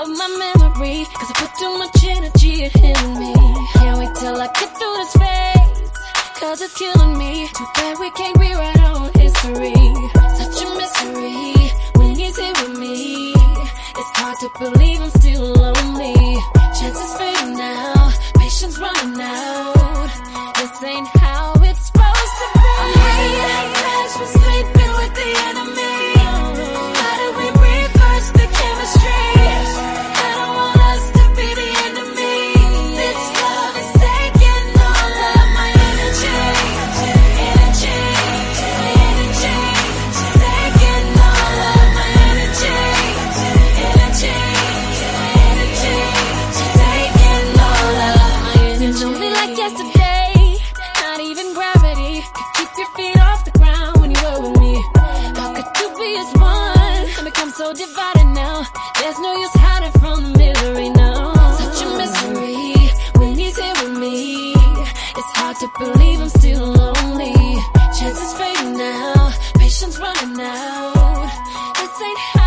of my memory, cause I put too much energy in me. Can't wait till I get through this phase, cause it's killing me. Too bad we can't rewrite our history. Such a mystery when he's here with me. It's hard to believe I'm still lonely. Chances fading now, patience running out. This ain't how it's supposed to be. I'm hiding cash from sleeping with the enemy. How do we reverse the chemistry? I don't want us to be the enemy. This love is taking all of my energy. Energy, energy, taking all of my energy. Energy, energy, taking all of my energy. It's only like yesterday, not even gravity could keep your feet off the ground when you were with me. How could two be as one and become so divided now? There's no use hiding from the misery now. Such a mystery when he's here with me. It's hard to believe I'm still lonely. Chances fading now, patience running out. This ain't